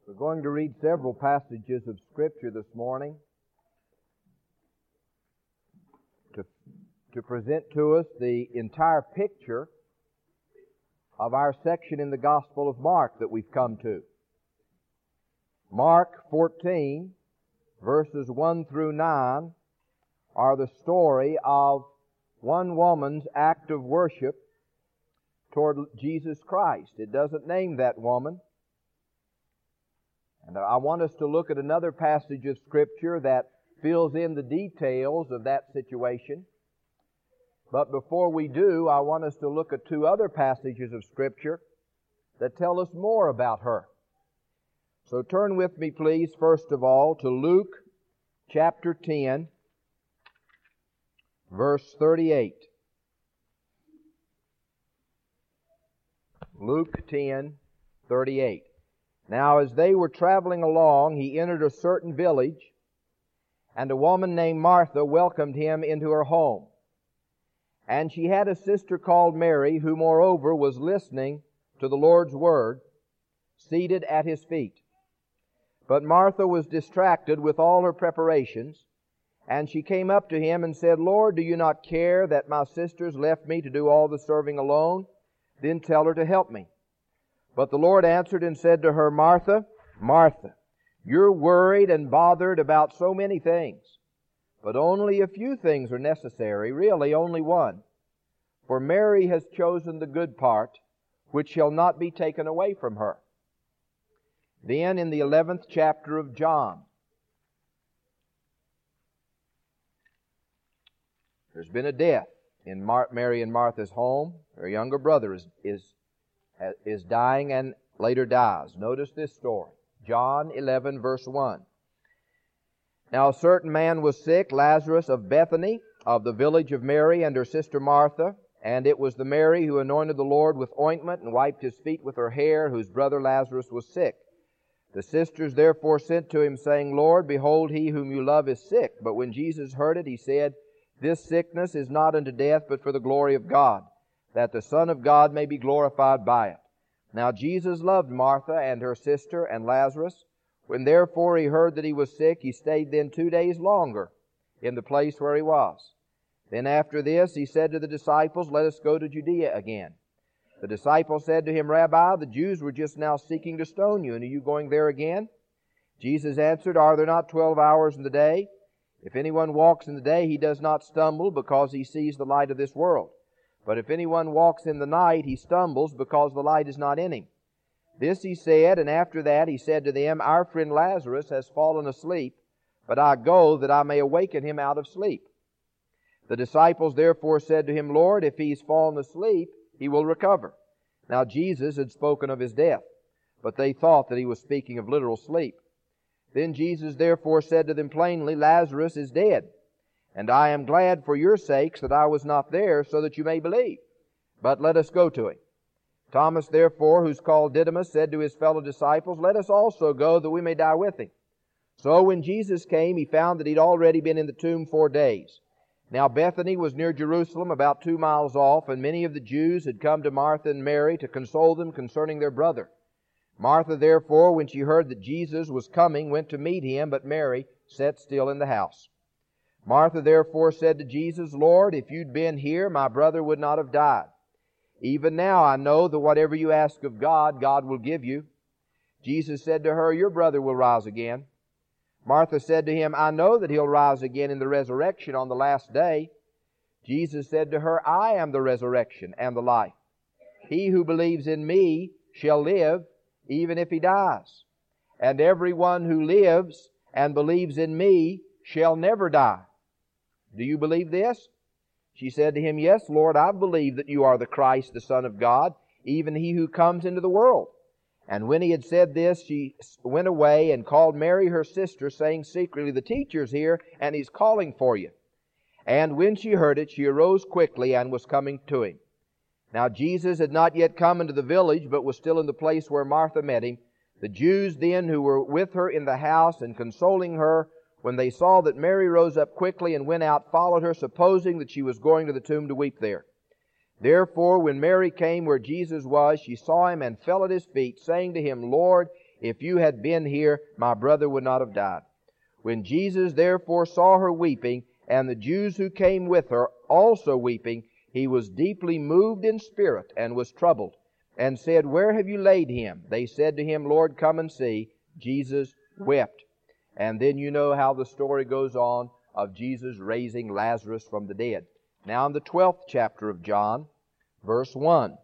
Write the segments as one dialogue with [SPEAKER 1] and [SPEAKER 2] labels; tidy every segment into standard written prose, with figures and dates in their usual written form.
[SPEAKER 1] We're going to read several passages of Scripture this morning to present to us the entire picture of our section in the Gospel of Mark that we've come to. Mark 14, verses 1 through 9, are the story of one woman's act of worship toward Jesus Christ. It doesn't name that woman. And I want us to look at another passage of Scripture that fills in the details of that situation. But before we do, I want us to look at two other passages of Scripture that tell us more about her. So turn with me, please, first of all, to Luke chapter 10, verse 38. Luke 10, 38. Now, as they were traveling along, he entered a certain village, and a woman named Martha welcomed him into her home. And she had a sister called Mary, who moreover was listening to the Lord's word, seated at his feet. But Martha was distracted with all her preparations, and she came up to him and said, Lord, do you not care that my sisters left me to do all the serving alone? Then tell her to help me. But the Lord answered and said to her, Martha, Martha, you're worried and bothered about so many things, but only a few things are necessary, really only one. For Mary has chosen the good part, which shall not be taken away from her. Then in the 11th chapter of John, there's been a death in Mary and Martha's home. Her younger brother is dying and later dies. Notice this story. John 11, verse 1. Now a certain man was sick, Lazarus of Bethany, of the village of Mary and her sister Martha. And it was the Mary who anointed the Lord with ointment and wiped his feet with her hair, whose brother Lazarus was sick. The sisters therefore sent to him, saying, Lord, behold, he whom you love is sick. But when Jesus heard it, he said, This sickness is not unto death, but for the glory of God, that the Son of God may be glorified by it. Now Jesus loved Martha and her sister and Lazarus. When therefore he heard that he was sick, he stayed then 2 days longer in the place where he was. Then after this he said to the disciples, Let us go to Judea again. The disciples said to him, Rabbi, the Jews were just now seeking to stone you, and are you going there again? Jesus answered, Are there not 12 hours in the day? If anyone walks in the day, he does not stumble, because he sees the light of this world. But if anyone walks in the night, he stumbles, because the light is not in him. This he said, and after that he said to them, Our friend Lazarus has fallen asleep, but I go that I may awaken him out of sleep. The disciples therefore said to him, Lord, if he is fallen asleep, he will recover. Now Jesus had spoken of his death, but they thought that he was speaking of literal sleep. Then Jesus therefore said to them plainly, Lazarus is dead, and I am glad for your sakes that I was not there, so that you may believe. But let us go to him. Thomas therefore, who's called Didymus, said to his fellow disciples, Let us also go, that we may die with him. So when Jesus came, he found that he'd already been in the tomb 4 days. Now Bethany was near Jerusalem, about 2 miles off, and many of the Jews had come to Martha and Mary to console them concerning their brother. Martha therefore, when she heard that Jesus was coming, went to meet him, but Mary sat still in the house. Martha therefore said to Jesus, Lord, if you'd been here, my brother would not have died. Even now I know that whatever you ask of God, God will give you. Jesus said to her, Your brother will rise again. Martha said to him, I know that he'll rise again in the resurrection on the last day. Jesus said to her, I am the resurrection and the life. He who believes in me shall live, even if he dies. And everyone who lives and believes in me shall never die. Do you believe this? She said to him, Yes, Lord, I believe that you are the Christ, the Son of God, even he who comes into the world. And when he had said this, she went away and called Mary her sister, saying secretly, The teacher's here, and he's calling for you. And when she heard it, she arose quickly and was coming to him. Now Jesus had not yet come into the village, but was still in the place where Martha met him. The Jews then who were with her in the house and consoling her, when they saw that Mary rose up quickly and went out, followed her, supposing that she was going to the tomb to weep there. Therefore, when Mary came where Jesus was, she saw him and fell at his feet, saying to him, Lord, If you had been here, my brother would not have died. When Jesus therefore saw her weeping, and the Jews who came with her also weeping, he was deeply moved in spirit, and was troubled, and said, Where have you laid him? They said to him, Lord, come and see. Jesus wept. And then you know how the story goes on of Jesus raising Lazarus from the dead. Now in the 12th chapter of John, verse 1.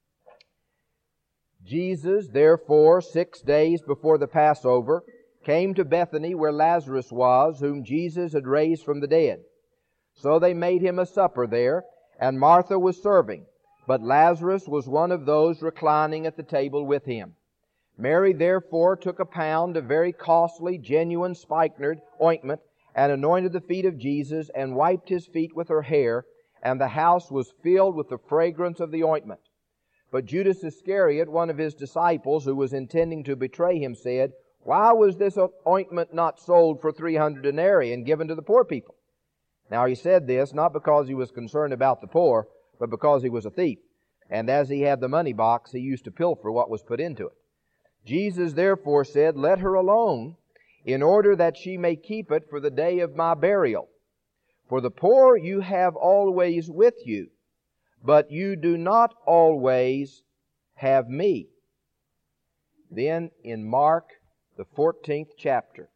[SPEAKER 1] Jesus, therefore, 6 days before the Passover, came to Bethany where Lazarus was, whom Jesus had raised from the dead. So they made him a supper there, and Martha was serving, but Lazarus was one of those reclining at the table with him. Mary therefore took a pound of very costly, genuine spikenard ointment, and anointed the feet of Jesus, and wiped his feet with her hair, and the house was filled with the fragrance of the ointment. But Judas Iscariot, one of his disciples, who was intending to betray him, said, Why was this ointment not sold for 300 denarii and given to the poor people? Now he said this not because he was concerned about the poor, but because he was a thief. And as he had the money box, he used to pilfer what was put into it. Jesus therefore said, Let her alone, in order that she may keep it for the day of my burial. For the poor you have always with you, but you do not always have me. Then in Mark, the 14th chapter,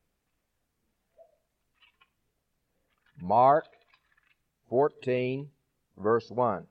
[SPEAKER 1] Mark 14, verse 1.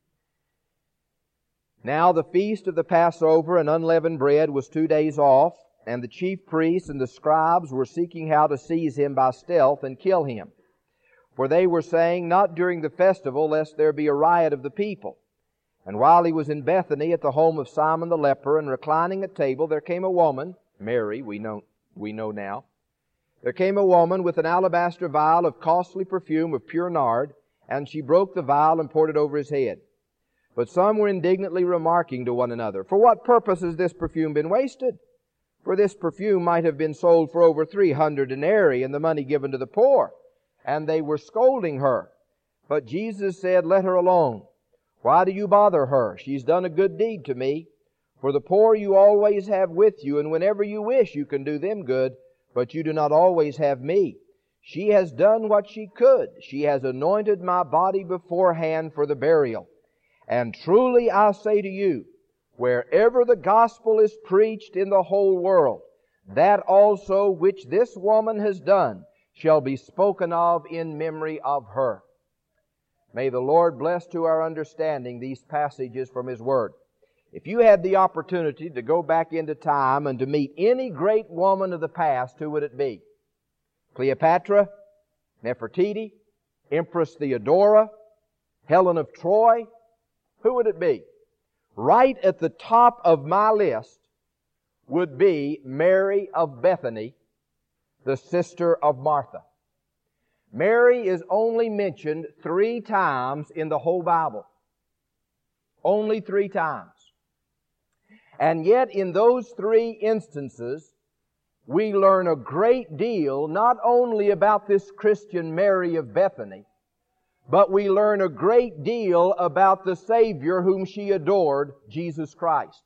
[SPEAKER 1] Now the feast of the Passover and unleavened bread was 2 days off, and the chief priests and the scribes were seeking how to seize him by stealth and kill him. For they were saying, Not during the festival, lest there be a riot of the people. And while he was in Bethany at the home of Simon the leper, and reclining at table, there came a woman, Mary, we know now. There came a woman with an alabaster vial of costly perfume of pure nard, and she broke the vial and poured it over his head. But some were indignantly remarking to one another, For what purpose has this perfume been wasted? For this perfume might have been sold for over 300 denarii, and the money given to the poor. And they were scolding her. But Jesus said, Let her alone. Why do you bother her? She's done a good deed to me. For the poor you always have with you, and whenever you wish you can do them good, but you do not always have me. She has done what she could. She has anointed my body beforehand for the burial. And truly I say to you, wherever the gospel is preached in the whole world, that also which this woman has done shall be spoken of in memory of her. May the Lord bless to our understanding these passages from His Word. If you had the opportunity to go back into time and to meet any great woman of the past, who would it be? Cleopatra, Nefertiti, Empress Theodora, Helen of Troy? Who would it be? Right at the top of my list would be Mary of Bethany, the sister of Martha. Mary is only mentioned 3 times in the whole Bible. Only 3 times. And yet in those 3 instances, we learn a great deal not only about this Christian Mary of Bethany, but we learn a great deal about the Savior whom she adored, Jesus Christ.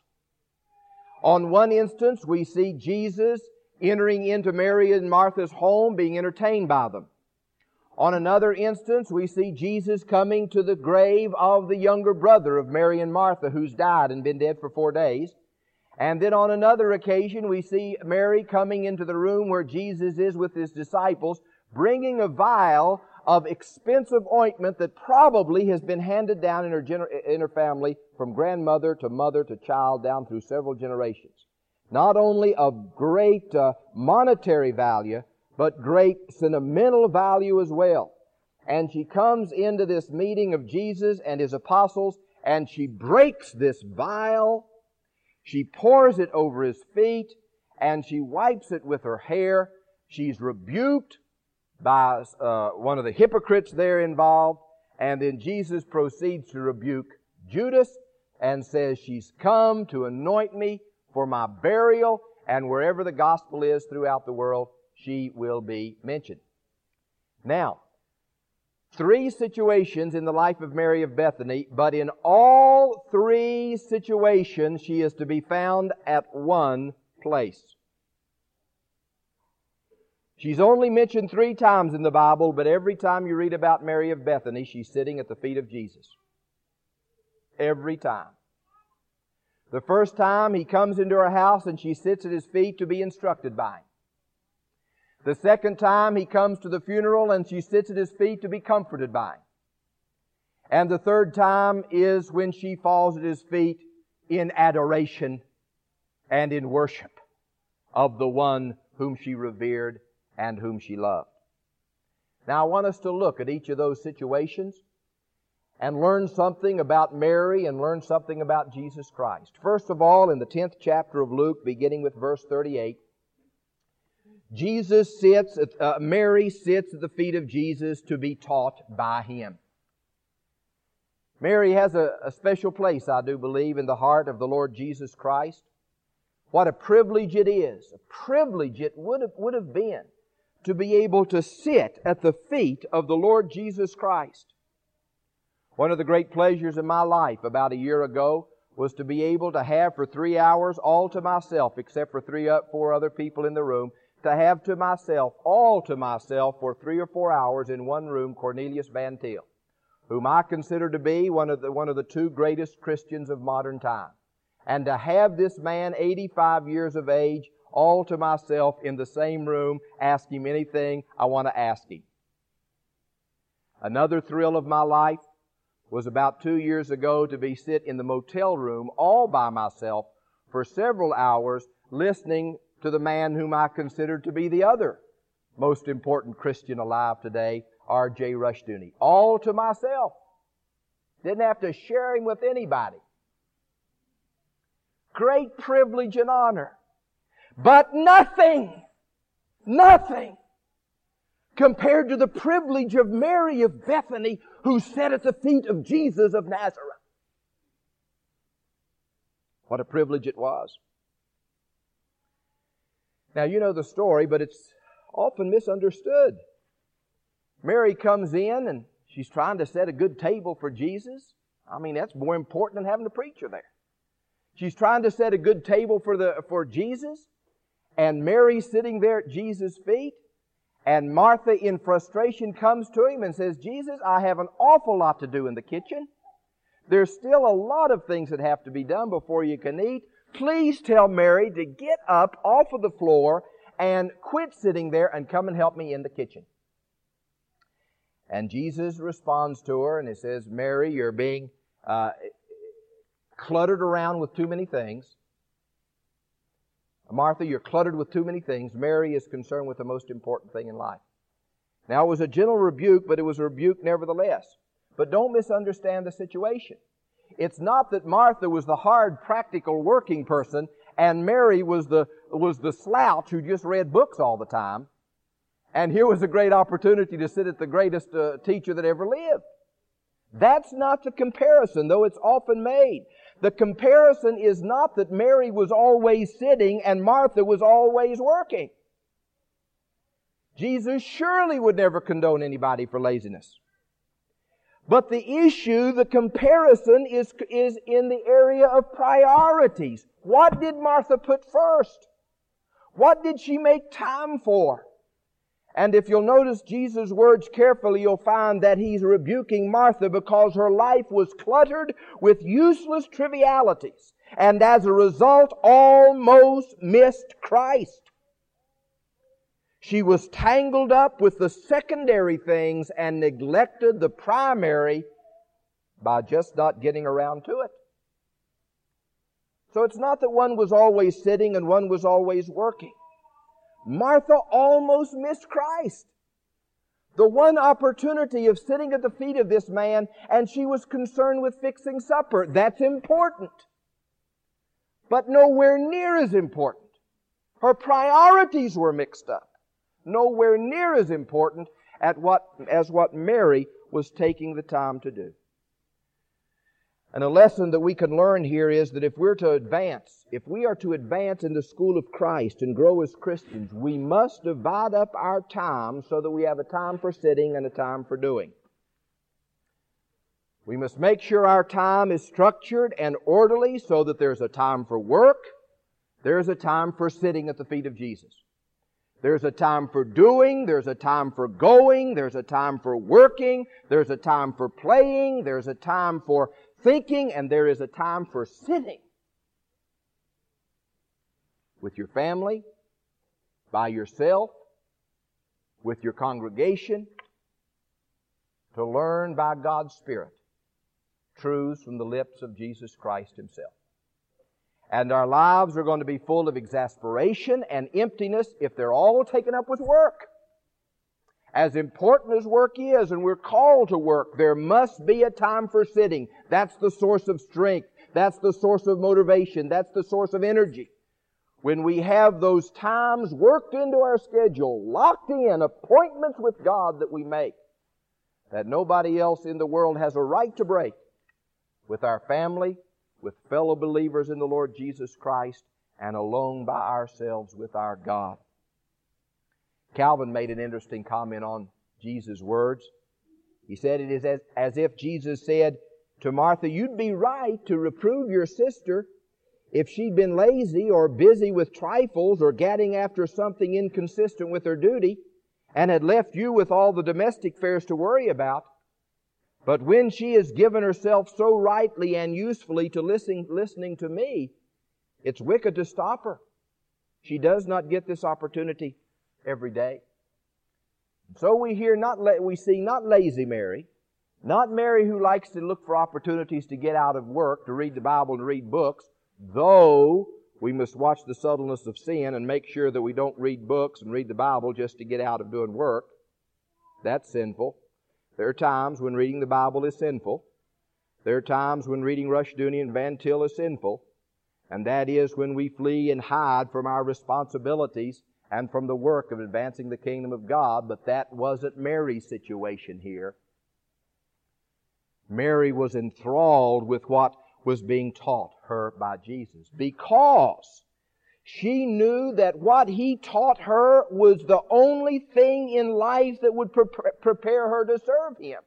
[SPEAKER 1] On one instance, we see Jesus entering into Mary and Martha's home, being entertained by them. On another instance, we see Jesus coming to the grave of the younger brother of Mary and Martha, who's died and been dead for 4 days. And then on another occasion, we see Mary coming into the room where Jesus is with His disciples, bringing a vial of expensive ointment that probably has been handed down in her family from grandmother to mother to child down through several generations. Not only of great monetary value, but great sentimental value as well. And she comes into this meeting of Jesus and His apostles, and she breaks this vial. She pours it over His feet, and she wipes it with her hair. She's rebuked by one of the hypocrites there involved, and then Jesus proceeds to rebuke Judas and says, She's come to anoint me for my burial, and wherever the gospel is throughout the world, she will be mentioned. Now, 3 situations in the life of Mary of Bethany, but in all 3 situations she is to be found at one place. She's only mentioned 3 times in the Bible, but every time you read about Mary of Bethany, she's sitting at the feet of Jesus. Every time. The first time He comes into her house and she sits at His feet to be instructed by Him. The second time He comes to the funeral and she sits at His feet to be comforted by Him. And the third time is when she falls at His feet in adoration and in worship of the one whom she revered and whom she loved. Now I want us to look at each of those situations and learn something about Mary and learn something about Jesus Christ. First of all, in the 10th chapter of Luke, beginning with verse 38, Mary sits at the feet of Jesus to be taught by Him. Mary has a special place, I do believe, in the heart of the Lord Jesus Christ. What a privilege it is. A privilege it would have been to be able to sit at the feet of the Lord Jesus Christ. One of the great pleasures in my life about a year ago was to be able to have for 3 hours all to myself, except for 4 other people in the room, to have to myself, all to myself for 3 or 4 hours in one room, Cornelius Van Til, whom I consider to be one of the 2 greatest Christians of modern time. And to have this man, 85 years of age, all to myself in the same room, ask him anything I want to ask him. Another thrill of my life was about 2 years ago to sit in the motel room all by myself for several hours listening to the man whom I considered to be the other most important Christian alive today, R.J. Rushdoony. All to myself. Didn't have to share him with anybody. Great privilege and honor. But nothing compared to the privilege of Mary of Bethany, who sat at the feet of Jesus of Nazareth. What a privilege it was. Now, you know the story, but it's often misunderstood. Mary comes in and she's trying to set a good table for Jesus. I mean, that's more important than having a preacher there. She's trying to set a good table for Jesus, and Mary's sitting there at Jesus' feet, and Martha in frustration comes to Him and says, Jesus, I have an awful lot to do in the kitchen. There's still a lot of things that have to be done before you can eat. Please tell Mary to get up off of the floor and quit sitting there and come and help me in the kitchen. And Jesus responds to her and He says, Mary, you're being cluttered around with too many things. Martha, you're cluttered with too many things. Mary is concerned with the most important thing in life. Now, it was a gentle rebuke, but it was a rebuke nevertheless. But don't misunderstand the situation. It's not that Martha was the hard, practical, working person and Mary was the slouch who just read books all the time. And here was a great opportunity to sit at the greatest teacher that ever lived. That's not the comparison, though it's often made. The comparison is not that Mary was always sitting and Martha was always working. Jesus surely would never condone anybody for laziness. But the issue, the comparison, is in the area of priorities. What did Martha put first? What did she make time for? And if you'll notice Jesus' words carefully, you'll find that He's rebuking Martha because her life was cluttered with useless trivialities, and as a result almost missed Christ. She was tangled up with the secondary things and neglected the primary by just not getting around to it. So it's not that one was always sitting and one was always working. Martha almost missed Christ. The one opportunity of sitting at the feet of this man, and she was concerned with fixing supper. That's important. But nowhere near as important. Her priorities were mixed up. Nowhere near as important as what Mary was taking the time to do. And a lesson that we can learn here is that if we are to advance in the school of Christ and grow as Christians, we must divide up our time so that we have a time for sitting and a time for doing. We must make sure our time is structured and orderly so that there's a time for work, there's a time for sitting at the feet of Jesus. There's a time for doing, there's a time for going, there's a time for working, there's a time for playing, there's a time for thinking, and there is a time for sitting with your family, by yourself, with your congregation, to learn by God's Spirit truths from the lips of Jesus Christ Himself. And our lives are going to be full of exasperation and emptiness if they're all taken up with work. As important as work is, and we're called to work, there must be a time for sitting. That's the source of strength. That's the source of motivation. That's the source of energy. When we have those times worked into our schedule, locked in, appointments with God that we make, that nobody else in the world has a right to break, with our family, with fellow believers in the Lord Jesus Christ, and alone by ourselves with our God. Calvin made an interesting comment on Jesus' words. He said it is as if Jesus said to Martha, "You'd be right to reprove your sister if she'd been lazy or busy with trifles or gadding after something inconsistent with her duty and had left you with all the domestic affairs to worry about. But when she has given herself so rightly and usefully to listening to me, it's wicked to stop her. She does not get this opportunity every day." So we see not lazy Mary, not Mary who likes to look for opportunities to get out of work, to read the Bible and read books, though we must watch the subtleness of sin and make sure that we don't read books and read the Bible just to get out of doing work. That's sinful. There are times when reading the Bible is sinful. There are times when reading Rushdoony and Van Til is sinful. And that is when we flee and hide from our responsibilities and from the work of advancing the kingdom of God. But that wasn't Mary's situation here. Mary was enthralled with what was being taught her by Jesus, because she knew that what He taught her was the only thing in life that would prepare her to serve Him.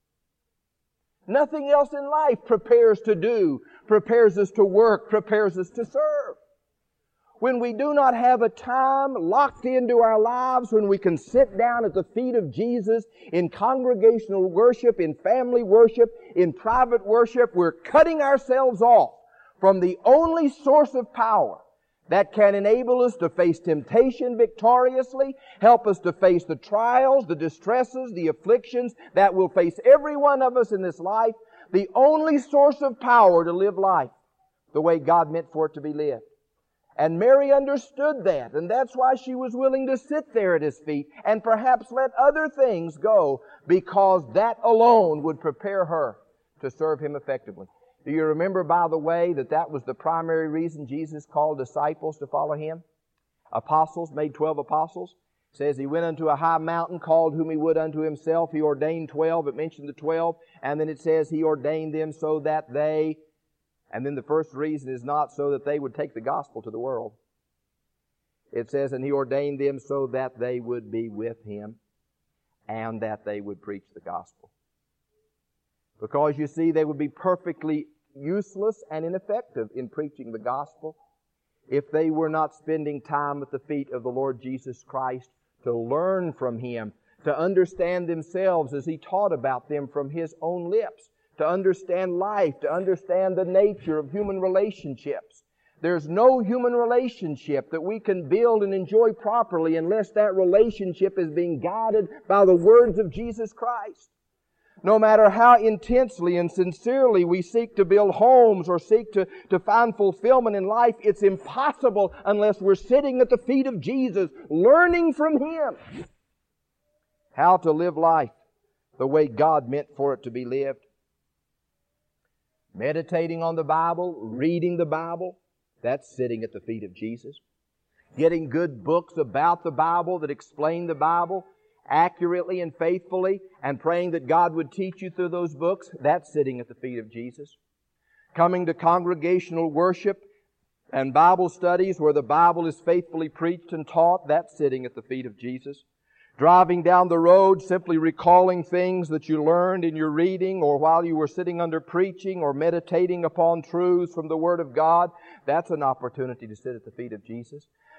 [SPEAKER 1] Nothing else in life prepares to do, prepares us to work, prepares us to serve. When we do not have a time locked into our lives when we can sit down at the feet of Jesus in congregational worship, in family worship, in private worship, we're cutting ourselves off from the only source of power that can enable us to face temptation victoriously, help us to face the trials, the distresses, the afflictions that will face every one of us in this life. The only source of power to live life the way God meant for it to be lived. And Mary understood that, and that's why she was willing to sit there at His feet and perhaps let other things go, because that alone would prepare her to serve Him effectively. Do you remember, by the way, that was the primary reason Jesus called disciples to follow Him? Apostles, made 12 apostles. It says He went unto a high mountain, called whom He would unto Himself. He ordained 12. It mentioned the 12. And then it says He ordained them so that they... And then the first reason is not so that they would take the gospel to the world. It says, and He ordained them so that they would be with Him and that they would preach the gospel. Because you see, they would be perfectly useless and ineffective in preaching the gospel if they were not spending time at the feet of the Lord Jesus Christ to learn from Him, to understand themselves as He taught about them from His own lips, to understand life, to understand the nature of human relationships. There's no human relationship that we can build and enjoy properly unless that relationship is being guided by the words of Jesus Christ. No matter how intensely and sincerely we seek to build homes or seek to find fulfillment in life, it's impossible unless we're sitting at the feet of Jesus, learning from Him how to live life the way God meant for it to be lived. Meditating on the Bible, reading the Bible, that's sitting at the feet of Jesus. Getting good books about the Bible that explain the Bible accurately and faithfully, and praying that God would teach you through those books, that's sitting at the feet of Jesus. Coming to congregational worship and Bible studies where the Bible is faithfully preached and taught, that's sitting at the feet of Jesus. Driving down the road, simply recalling things that you learned in your reading or while you were sitting under preaching or meditating upon truths from the Word of God, that's an opportunity to sit at the feet of Jesus.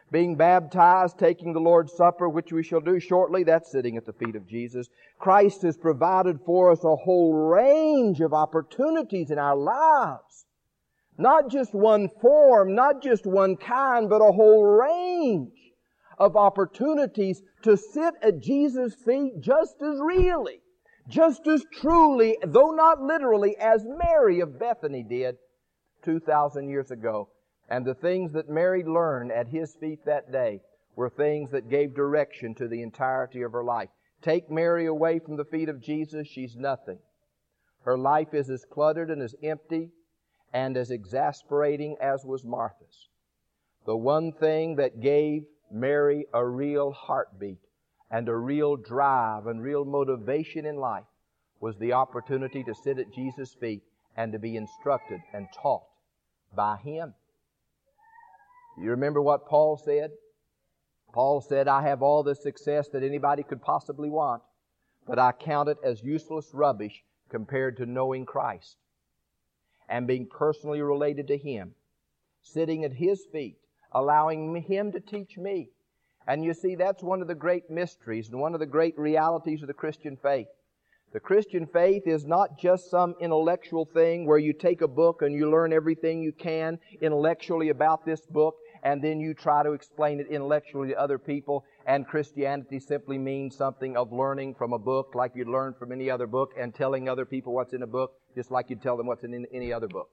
[SPEAKER 1] Being baptized, taking the Lord's Supper, which we shall do shortly, that's sitting at the feet of Jesus. Christ has provided for us a whole range of opportunities in our lives. Not just one form, not just one kind, but a whole range of opportunities to sit at Jesus' feet just as really, just as truly, though not literally, as Mary of Bethany did 2,000 years ago. And the things that Mary learned at His feet that day were things that gave direction to the entirety of her life. Take Mary away from the feet of Jesus, she's nothing. Her life is as cluttered and as empty and as exasperating as was Martha's. The one thing that gave Mary a real heartbeat and a real drive and real motivation in life was the opportunity to sit at Jesus' feet and to be instructed and taught by Him. You remember what Paul said? Paul said, I have all the success that anybody could possibly want, but I count it as useless rubbish compared to knowing Christ and being personally related to Him, sitting at His feet, allowing Him to teach me. And you see, that's one of the great mysteries and one of the great realities of the Christian faith. The Christian faith is not just some intellectual thing where you take a book and you learn everything you can intellectually about this book, and then you try to explain it intellectually to other people, and Christianity simply means something of learning from a book like you'd learn from any other book and telling other people what's in a book just like you'd tell them what's in any other book.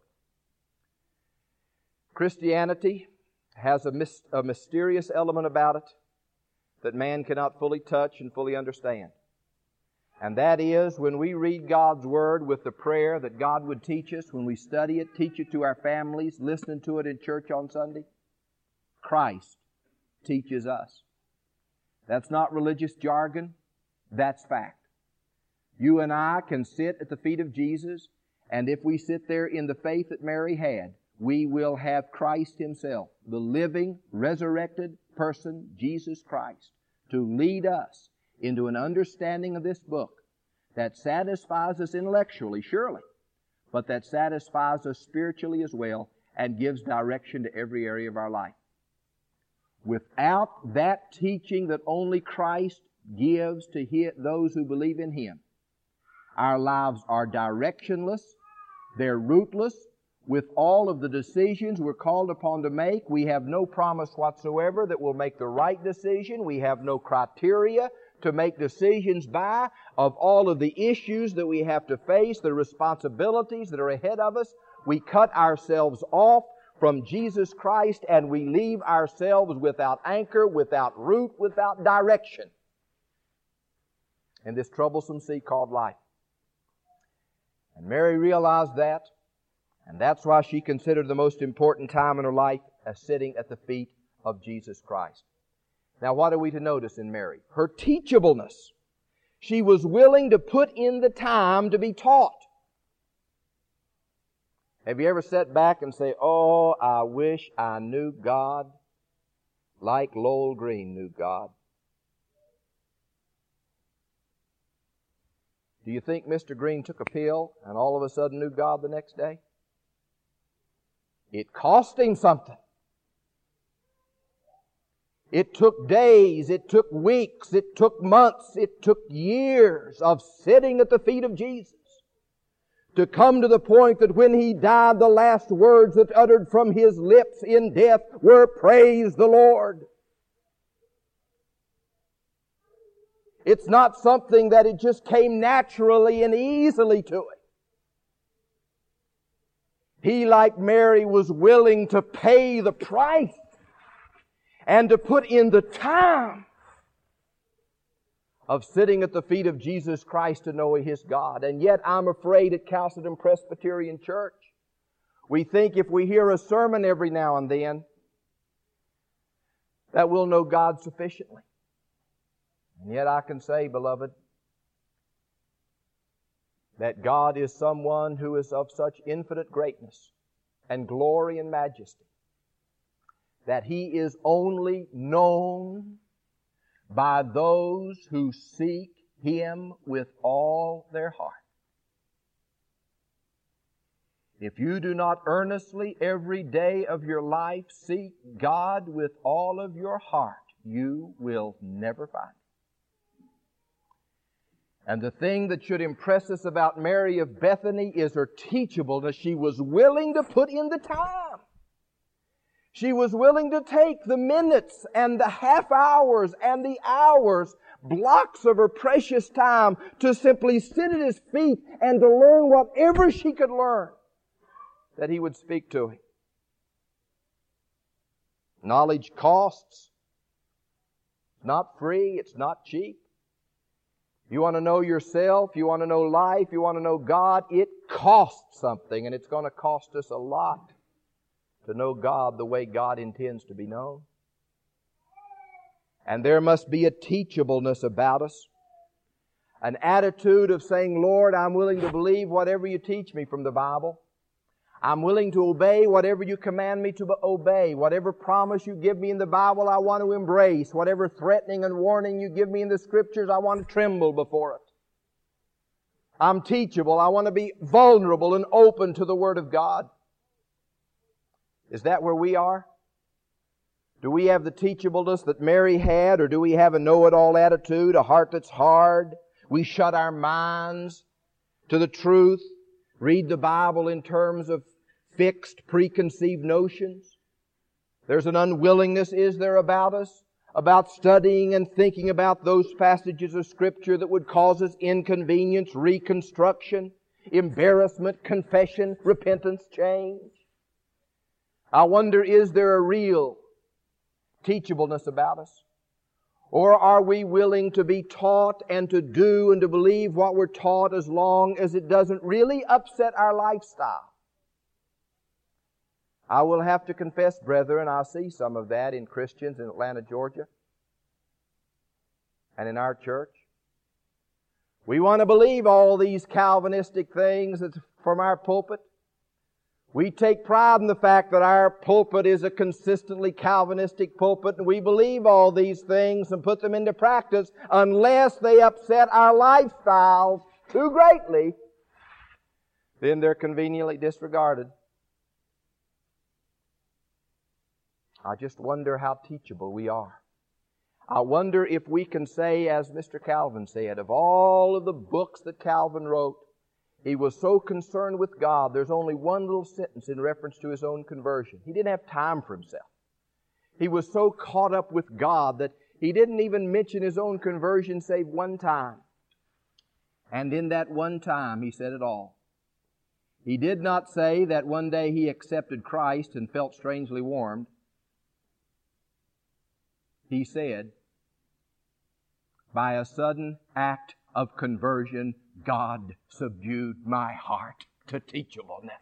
[SPEAKER 1] Christianity has a mysterious element about it that man cannot fully touch and fully understand. And that is, when we read God's Word with the prayer that God would teach us, when we study it, teach it to our families, listening to it in church on Sunday, Christ teaches us. That's not religious jargon. That's fact. You and I can sit at the feet of Jesus, and if we sit there in the faith that Mary had, we will have Christ Himself, the living, resurrected person, Jesus Christ, to lead us into an understanding of this book that satisfies us intellectually, surely, but that satisfies us spiritually as well and gives direction to every area of our life. Without that teaching that only Christ gives to those who believe in Him, our lives are directionless, they're rootless. With all of the decisions we're called upon to make, we have no promise whatsoever that we'll make the right decision. We have no criteria to make decisions by of all of the issues that we have to face, the responsibilities that are ahead of us. We cut ourselves off from Jesus Christ and we leave ourselves without anchor, without root, without direction in this troublesome sea called life. And Mary realized that, and that's why she considered the most important time in her life as sitting at the feet of Jesus Christ. Now, what are we to notice in Mary? Her teachableness. She was willing to put in the time to be taught. Have you ever sat back and say, oh, I wish I knew God like Lowell Green knew God? Do you think Mr. Green took a pill and all of a sudden knew God the next day? It cost him something. It took days, it took weeks, it took months, it took years of sitting at the feet of Jesus to come to the point that when He died, the last words that uttered from His lips in death were, "Praise the Lord." It's not something that it just came naturally and easily to it. He, like Mary, was willing to pay the price and to put in the time of sitting at the feet of Jesus Christ to know His God. And yet I'm afraid at Chalcedon Presbyterian Church, we think if we hear a sermon every now and then, that we'll know God sufficiently. And yet I can say, beloved, that God is someone who is of such infinite greatness and glory and majesty that He is only known by those who seek Him with all their heart. If you do not earnestly every day of your life seek God with all of your heart, you will never find Him. And the thing that should impress us about Mary of Bethany is her teachableness. She was willing to put in the time. She was willing to take the minutes and the half hours and the hours, blocks of her precious time, to simply sit at His feet and to learn whatever she could learn that He would speak to him. Knowledge costs. It's not free. It's not cheap. You want to know yourself, you want to know life, you want to know God, it costs something, and it's going to cost us a lot to know God the way God intends to be known. And there must be a teachableness about us, an attitude of saying, Lord, I'm willing to believe whatever You teach me from the Bible. I'm willing to obey whatever You command me to obey. Whatever promise You give me in the Bible, I want to embrace. Whatever threatening and warning You give me in the Scriptures, I want to tremble before it. I'm teachable. I want to be vulnerable and open to the Word of God. Is that where we are? Do we have the teachableness that Mary had, or do we have a know-it-all attitude, a heart that's hard? We shut our minds to the truth, read the Bible in terms of fixed, preconceived notions. There's an unwillingness, is there, about us, about studying and thinking about those passages of Scripture that would cause us inconvenience, reconstruction, embarrassment, confession, repentance, change. I wonder, is there a real teachableness about us? Or are we willing to be taught and to do and to believe what we're taught as long as it doesn't really upset our lifestyle? I will have to confess, brethren, I see some of that in Christians in Atlanta, Georgia, and in our church. We want to believe all these Calvinistic things that's from our pulpit. We take pride in the fact that our pulpit is a consistently Calvinistic pulpit, and we believe all these things and put them into practice unless they upset our lifestyles too greatly. Then they're conveniently disregarded. I just wonder how teachable we are. I wonder if we can say, as Mr. Calvin said, of all of the books that Calvin wrote, he was so concerned with God, there's only one little sentence in reference to his own conversion. He didn't have time for himself. He was so caught up with God that he didn't even mention his own conversion save one time. And in that one time, he said it all. He did not say that one day he accepted Christ and felt strangely warmed. He said, by a sudden act of conversion, God subdued my heart to teachableness.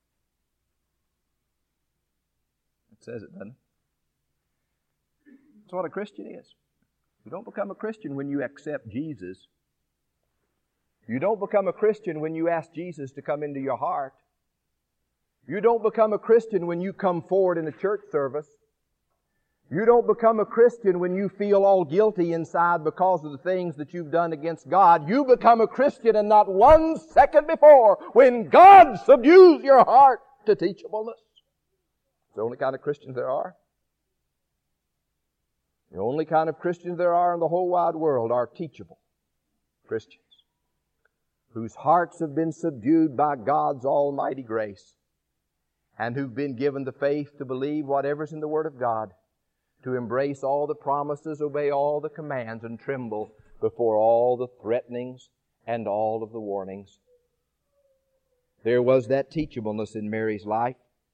[SPEAKER 1] It says it, doesn't it? That's what a Christian is. You don't become a Christian when you accept Jesus. You don't become a Christian when you ask Jesus to come into your heart. You don't become a Christian when you come forward in a church service. You don't become a Christian when you feel all guilty inside because of the things that you've done against God. You become a Christian, and not 1 second before, when God subdues your heart to teachableness. It's the only kind of Christians there are. The only kind of Christians there are in the whole wide world are teachable Christians, whose hearts have been subdued by God's almighty grace, and who've been given the faith to believe whatever's in the Word of God, to embrace all the promises, obey all the commands, and tremble before all the threatenings and all of the warnings. There was that teachableness in Mary's life.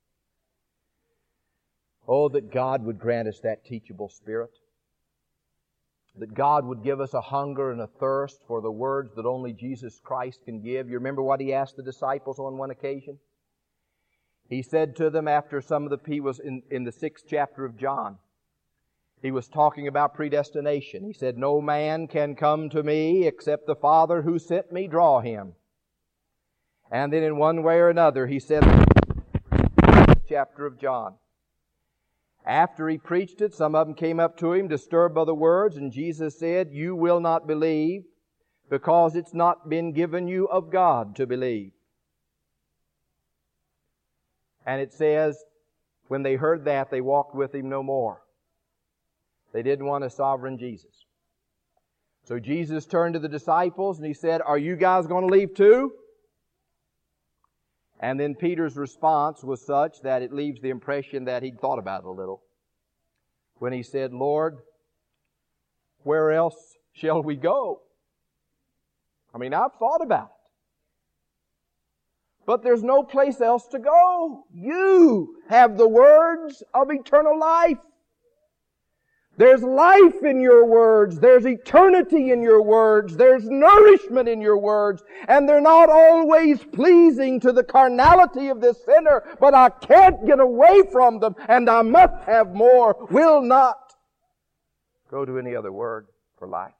[SPEAKER 1] Oh, that God would grant us that teachable spirit. That God would give us a hunger and a thirst for the words that only Jesus Christ can give. You remember what He asked the disciples on one occasion? He said to them after He was in the 6th chapter of John. He was talking about predestination. He said, no man can come to me except the Father who sent me draw him. And then in one way or another, he said, chapter of John. After he preached it, some of them came up to him, disturbed by the words, and Jesus said, you will not believe because it's not been given you of God to believe. And it says, when they heard that, they walked with Him no more. They didn't want a sovereign Jesus. So Jesus turned to the disciples and He said, "Are you guys going to leave too?" And then Peter's response was such that it leaves the impression that he'd thought about it a little. When he said, "Lord, where else shall we go?" I mean, I've thought about it. But there's no place else to go. You have the words of eternal life. There's life in your words. There's eternity in your words. There's nourishment in your words. And they're not always pleasing to the carnality of this sinner, but I can't get away from them, and I must have more. Will not go to any other word for life.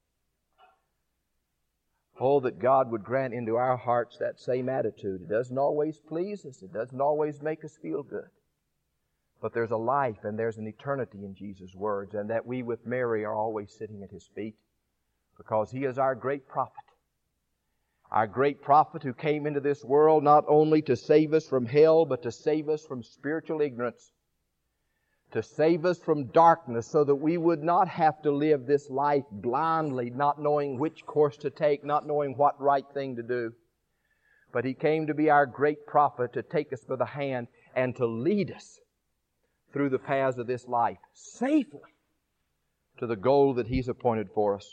[SPEAKER 1] Oh, that God would grant into our hearts that same attitude. It doesn't always please us. It doesn't always make us feel good. But there's a life and there's an eternity in Jesus' words, and that we with Mary are always sitting at His feet because He is our great prophet. Our great prophet who came into this world not only to save us from hell, but to save us from spiritual ignorance, to save us from darkness so that we would not have to live this life blindly, not knowing which course to take, not knowing what right thing to do. But He came to be our great prophet, to take us by the hand and to lead us through the paths of this life safely to the goal that He's appointed for us.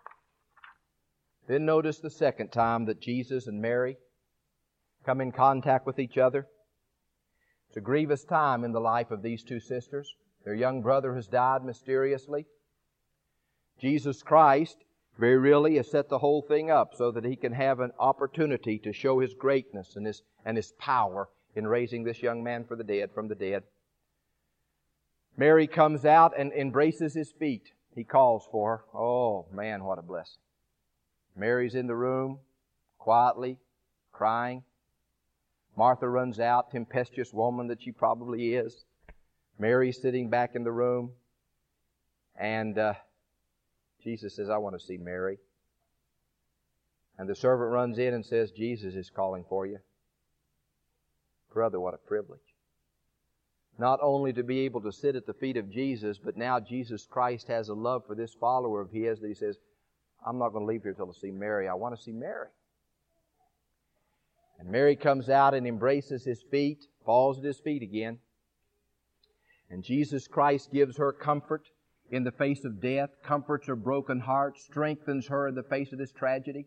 [SPEAKER 1] Then notice the second time that Jesus and Mary come in contact with each other. It's a grievous time in the life of these two sisters. Their young brother has died mysteriously. Jesus Christ, very really, has set the whole thing up so that He can have an opportunity to show His greatness and His power in raising this young man from the dead. Mary comes out and embraces His feet. He calls for her. Oh, man, what a blessing. Mary's in the room, quietly, crying. Martha runs out, tempestuous woman that she probably is. Mary's sitting back in the room. And Jesus says, "I want to see Mary." And the servant runs in and says, "Jesus is calling for you." Brother, what a privilege. Not only to be able to sit at the feet of Jesus, but now Jesus Christ has a love for this follower of His that He says, "I'm not going to leave here till I see Mary. I want to see Mary." And Mary comes out and embraces His feet, falls at His feet again. And Jesus Christ gives her comfort in the face of death, comforts her broken heart, strengthens her in the face of this tragedy.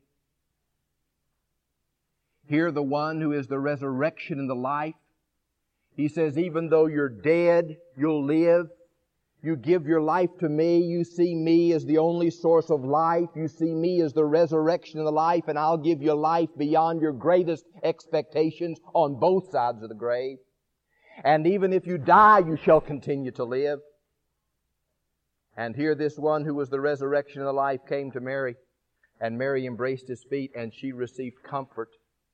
[SPEAKER 1] Here the one who is the resurrection and the life, He says, even though you're dead, you'll live. You give your life to Me. You see Me as the only source of life. You see Me as the resurrection and the life, and I'll give you life beyond your greatest expectations on both sides of the grave. And even if you die, you shall continue to live. And here this one who was the resurrection and the life came to Mary, and Mary embraced His feet, and she received comfort.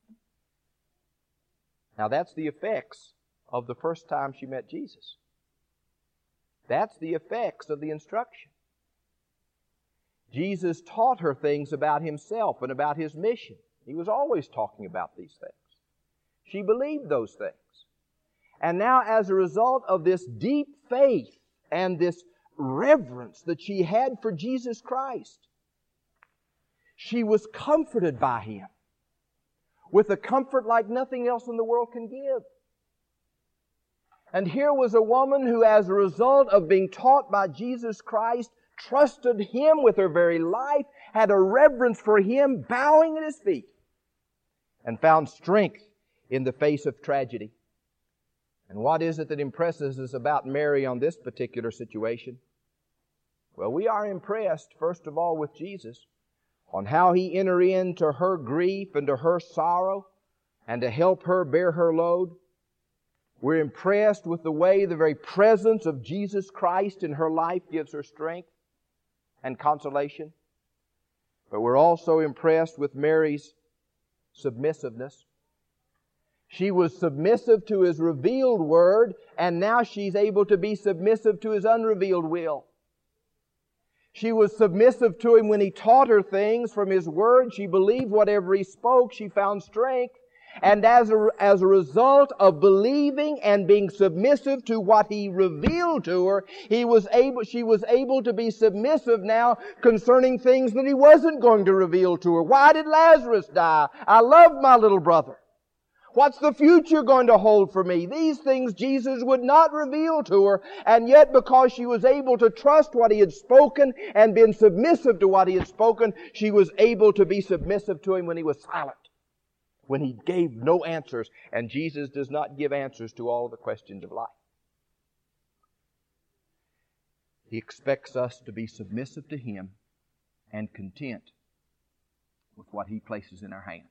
[SPEAKER 1] Now that's the effects of the first time she met Jesus. That's the effects of the instruction. Jesus taught her things about Himself and about His mission. He was always talking about these things. She believed those things. And now as a result of this deep faith and this reverence that she had for Jesus Christ, she was comforted by Him with a comfort like nothing else in the world can give. And here was a woman who, as a result of being taught by Jesus Christ, trusted Him with her very life, had a reverence for Him, bowing at His feet, and found strength in the face of tragedy. And what is it that impresses us about Mary on this particular situation? Well, we are impressed, first of all, with Jesus, on how He entered into her grief and to her sorrow, and to help her bear her load. We're impressed with the way the very presence of Jesus Christ in her life gives her strength and consolation. But we're also impressed with Mary's submissiveness. She was submissive to His revealed Word, and now she's able to be submissive to His unrevealed will. She was submissive to Him when He taught her things from His Word. She believed whatever He spoke. She found strength. And as a result of believing and being submissive to what He revealed to her, she was able to be submissive now concerning things that He wasn't going to reveal to her. Why did Lazarus die? I love my little brother. What's the future going to hold for me? These things Jesus would not reveal to her, and yet because she was able to trust what He had spoken and been submissive to what He had spoken, she was able to be submissive to Him when He was silent, when He gave no answers. And Jesus does not give answers to all of the questions of life. He expects us to be submissive to Him and content with what He places in our hands.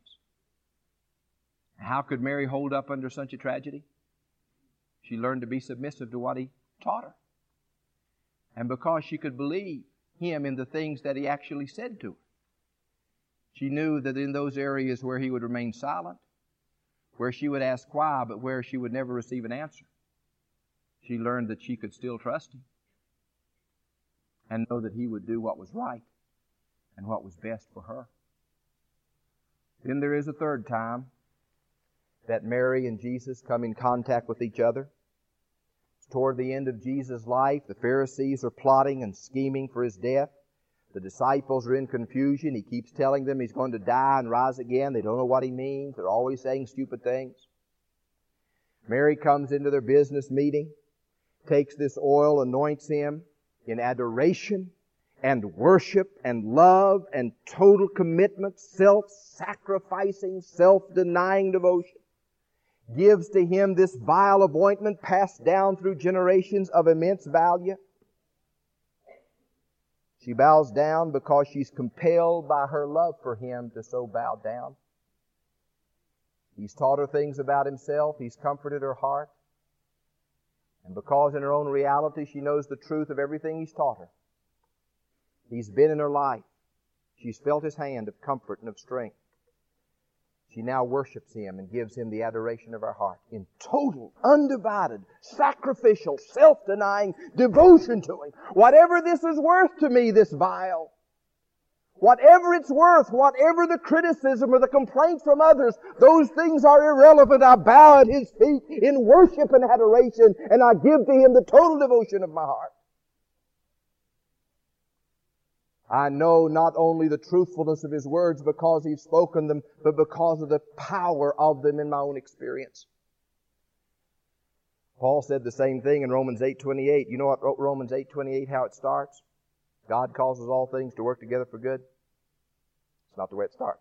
[SPEAKER 1] How could Mary hold up under such a tragedy? She learned to be submissive to what He taught her. And because she could believe Him in the things that He actually said to her, she knew that in those areas where He would remain silent, where she would ask why, but where she would never receive an answer, she learned that she could still trust Him and know that He would do what was right and what was best for her. Then there is a third time that Mary and Jesus come in contact with each other. It's toward the end of Jesus' life. The Pharisees are plotting and scheming for His death. The disciples are in confusion. He keeps telling them He's going to die and rise again. They don't know what He means. They're always saying stupid things. Mary comes into their business meeting, takes this oil, anoints Him in adoration and worship and love and total commitment, self-sacrificing, self-denying devotion. Gives to Him this vial of ointment passed down through generations of immense value. She bows down because she's compelled by her love for Him to so bow down. He's taught her things about Himself. He's comforted her heart. And because in her own reality she knows the truth of everything He's taught her, He's been in her life. She's felt His hand of comfort and of strength. She now worships Him and gives Him the adoration of her heart in total, undivided, sacrificial, self-denying devotion to Him. Whatever this is worth to me, this vial, whatever it's worth, whatever the criticism or the complaint from others, those things are irrelevant. I bow at His feet in worship and adoration, and I give to Him the total devotion of my heart. I know not only the truthfulness of His words because He's spoken them, but because of the power of them in my own experience. Paul said the same thing in Romans 8:28. You know what Romans 8:28, how it starts? God causes all things to work together for good. It's not the way it starts.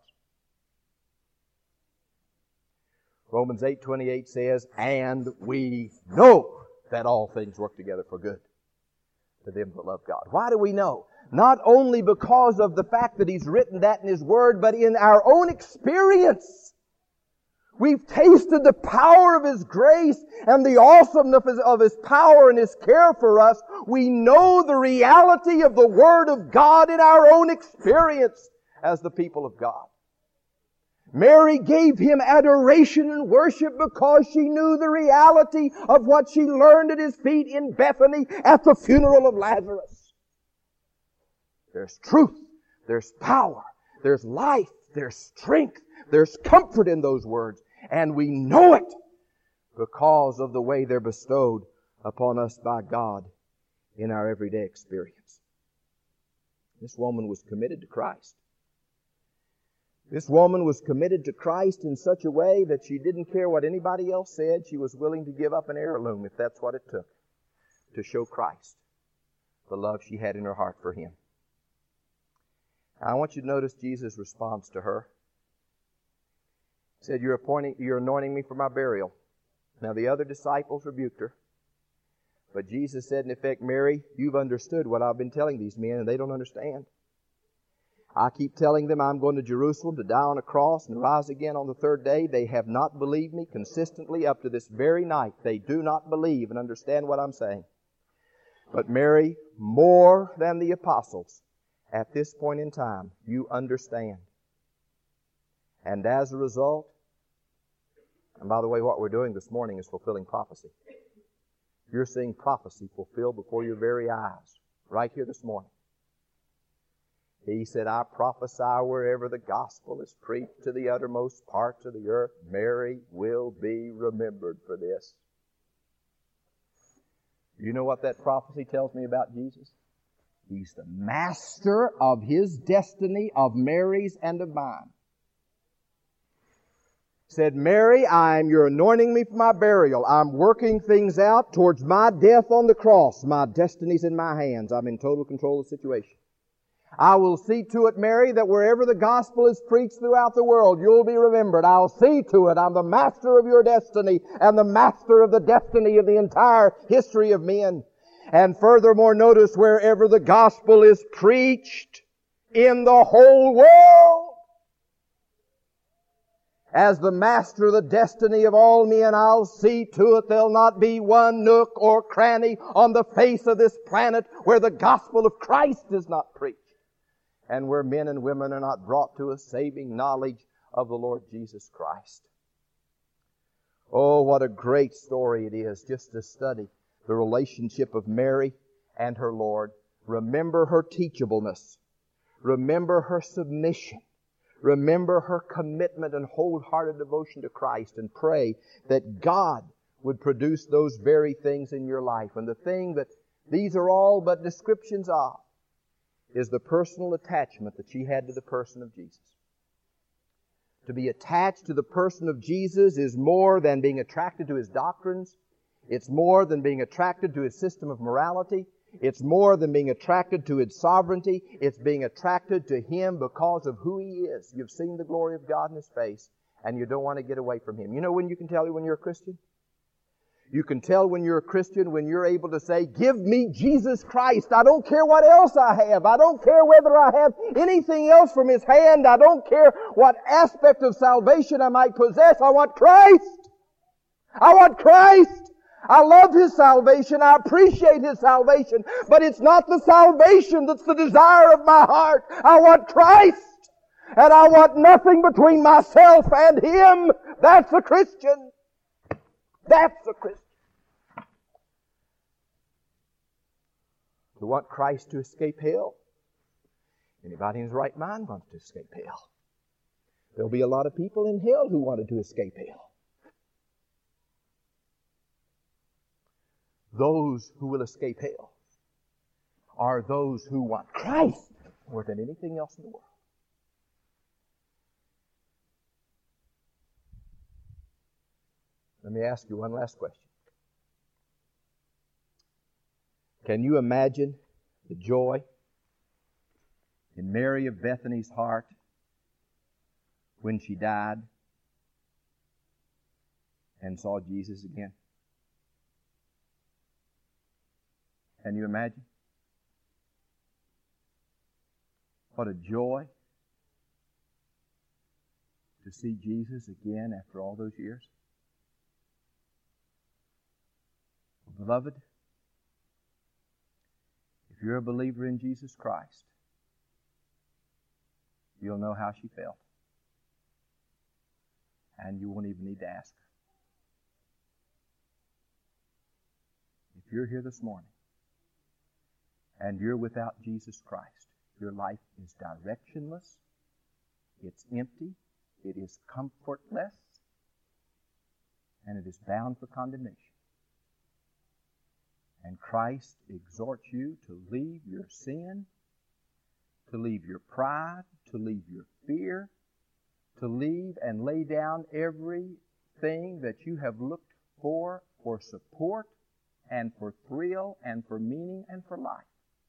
[SPEAKER 1] Romans 8:28 says, and we know that all things work together for good to them that love God. Why do we know? Not only because of the fact that He's written that in His Word, but in our own experience. We've tasted the power of His grace and the awesomeness of His power and His care for us. We know the reality of the Word of God in our own experience as the people of God. Mary gave Him adoration and worship because she knew the reality of what she learned at His feet in Bethany at the funeral of Lazarus. There's truth, there's power, there's life, there's strength, there's comfort in those words. And we know it because of the way they're bestowed upon us by God in our everyday experience. This woman was committed to Christ. This woman was committed to Christ in such a way that she didn't care what anybody else said. She was willing to give up an heirloom if that's what it took to show Christ the love she had in her heart for Him. Now, I want you to notice Jesus' response to her. He said, you're anointing me for my burial. Now the other disciples rebuked her. But Jesus said, in effect, Mary, you've understood what I've been telling these men, and they don't understand. I keep telling them I'm going to Jerusalem to die on a cross and rise again on the third day. They have not believed me consistently up to this very night. They do not believe and understand what I'm saying. But Mary, more than the apostles, at this point in time, you understand. And as a result, and by the way, what we're doing this morning is fulfilling prophecy. You're seeing prophecy fulfilled before your very eyes, right here this morning. He said, I prophesy wherever the gospel is preached to the uttermost parts of the earth, Mary will be remembered for this. You know what that prophecy tells me about Jesus? He's the master of His destiny, of Mary's and of mine. Said, Mary, you're anointing me for my burial. I'm working things out towards my death on the cross. My destiny's in my hands. I'm in total control of the situation. I will see to it, Mary, that wherever the gospel is preached throughout the world, you'll be remembered. I'll see to it. I'm the master of your destiny and the master of the destiny of the entire history of men. And furthermore, notice wherever the gospel is preached in the whole world, as the master of the destiny of all men, I'll see to it there'll not be one nook or cranny on the face of this planet where the gospel of Christ is not preached, and where men and women are not brought to a saving knowledge of the Lord Jesus Christ. Oh, what a great story it is just to study the relationship of Mary and her Lord. Remember her teachableness. Remember her submission. Remember her commitment and wholehearted devotion to Christ, and pray that God would produce those very things in your life. And the thing that these are all but descriptions of is the personal attachment that she had to the person of Jesus. To be attached to the person of Jesus is more than being attracted to His doctrines. It's more than being attracted to His system of morality. It's more than being attracted to His sovereignty. It's being attracted to Him because of who He is. You've seen the glory of God in His face, and you don't want to get away from Him. You know when you can tell when you're a Christian? You can tell when you're a Christian when you're able to say, give me Jesus Christ. I don't care what else I have. I don't care whether I have anything else from His hand. I don't care what aspect of salvation I might possess. I want Christ. I want Christ. I love His salvation. I appreciate His salvation. But it's not the salvation that's the desire of my heart. I want Christ. And I want nothing between myself and Him. That's a Christian. That's a Christian. To want Christ to escape hell. Anybody in his right mind wants to escape hell. There'll be a lot of people in hell who wanted to escape hell. Those who will escape hell are those who want Christ more than anything else in the world. Let me ask you one last question. Can you imagine the joy in Mary of Bethany's heart when she died and saw Jesus again? Can you imagine? What a joy to see Jesus again after all those years. Beloved, if you're a believer in Jesus Christ, you'll know how she felt. And you won't even need to ask her. If you're here this morning and you're without Jesus Christ, your life is directionless, it's empty, it is comfortless, and it is bound for condemnation. And Christ exhorts you to leave your sin, to leave your pride, to leave your fear, to leave and lay down everything that you have looked for support and for thrill and for meaning and for life,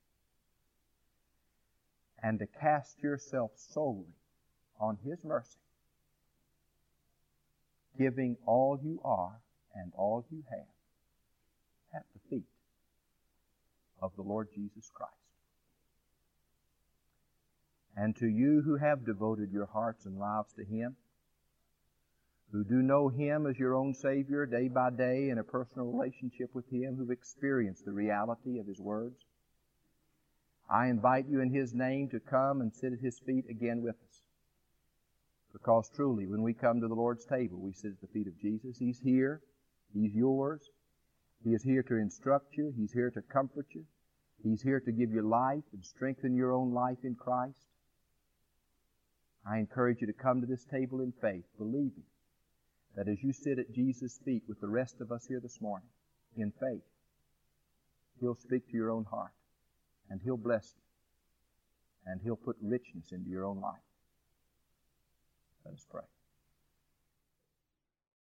[SPEAKER 1] and to cast yourself solely on His mercy, giving all you are and all you have at the feet of the Lord Jesus Christ. And to you who have devoted your hearts and lives to Him, who do know Him as your own Savior day by day in a personal relationship with Him, who've experienced the reality of His words, I invite you in His name to come and sit at His feet again with us. Because truly, when we come to the Lord's table, we sit at the feet of Jesus. He's here. He's yours. He is here to instruct you. He's here to comfort you. He's here to give you life and strengthen your own life in Christ. I encourage you to come to this table in faith, believing that as you sit at Jesus' feet with the rest of us here this morning, in faith, He'll speak to your own heart, and He'll bless you, and He'll put richness into your own life. Let us pray.